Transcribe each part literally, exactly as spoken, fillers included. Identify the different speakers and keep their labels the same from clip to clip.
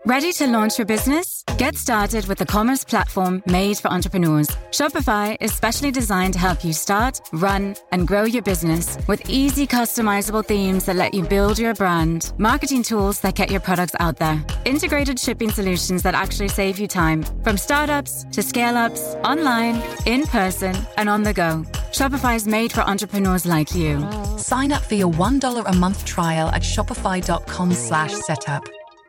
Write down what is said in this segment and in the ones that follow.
Speaker 1: Ready to launch your business? Get started with the commerce platform made for entrepreneurs. Shopify is specially designed to help you start, run, and grow your business with easy customizable themes that let you build your brand, marketing tools that get your products out there, integrated shipping solutions that actually save you time, from startups to scale-ups, online, in person, and on the go. Shopify is made for entrepreneurs like you.
Speaker 2: Sign up for your one dollar a month trial at shopify.com slash setup.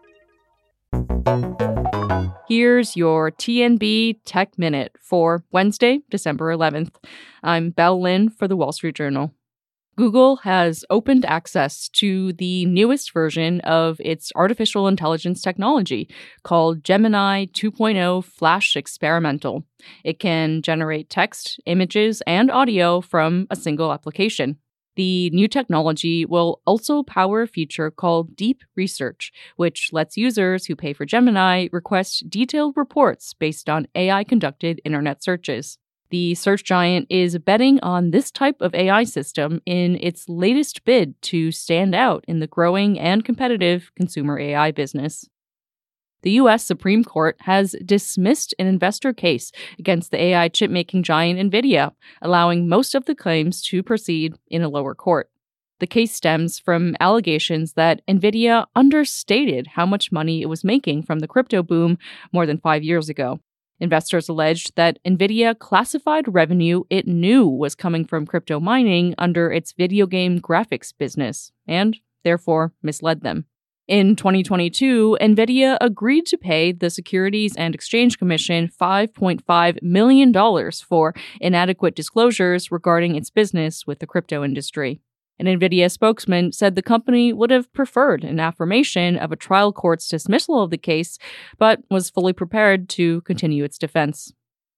Speaker 3: Here's your T N B Tech Minute for Wednesday, December eleventh. I'm Belle Lynn for the Wall Street Journal. Google has opened access to the newest version of its artificial intelligence technology called Gemini two point oh Flash Experimental. It can generate text, images, and audio from a single application. The new technology will also power a feature called Deep Research, which lets users who pay for Gemini request detailed reports based on A I-conducted internet searches. The search giant is betting on this type of A I system in its latest bid to stand out in the growing and competitive consumer A I business. The U S Supreme Court has dismissed an investor case against the A I chip-making giant NVIDIA, allowing most of the claims to proceed in a lower court. The case stems from allegations that NVIDIA understated how much money it was making from the crypto boom more than five years ago. Investors alleged that NVIDIA classified revenue it knew was coming from crypto mining under its video game graphics business, and therefore misled them. In twenty twenty-two, NVIDIA agreed to pay the Securities and Exchange Commission five point five million dollars for inadequate disclosures regarding its business with the crypto industry. An NVIDIA spokesman said the company would have preferred an affirmation of a trial court's dismissal of the case, but was fully prepared to continue its defense.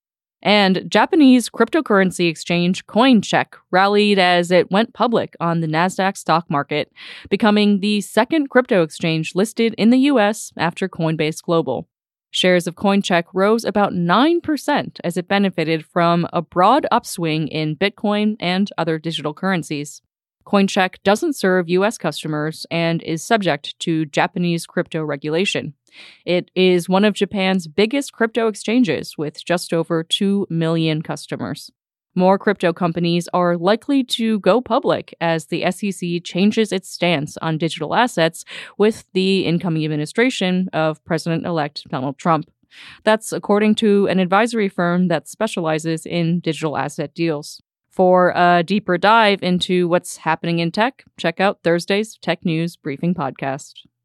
Speaker 3: And Japanese cryptocurrency exchange CoinCheck rallied as it went public on the Nasdaq stock market, becoming the second crypto exchange listed in the U S after Coinbase Global. Shares of CoinCheck rose about nine percent as it benefited from a broad upswing in Bitcoin and other digital currencies. CoinCheck doesn't serve U S customers and is subject to Japanese crypto regulation. It is one of Japan's biggest crypto exchanges with just over two million customers. More crypto companies are likely to go public as the S E C changes its stance on digital assets with the incoming administration of President-elect Donald Trump. That's according to an advisory firm that specializes in digital asset deals. For a deeper dive into what's happening in tech, check out Thursday's Tech News Briefing podcast.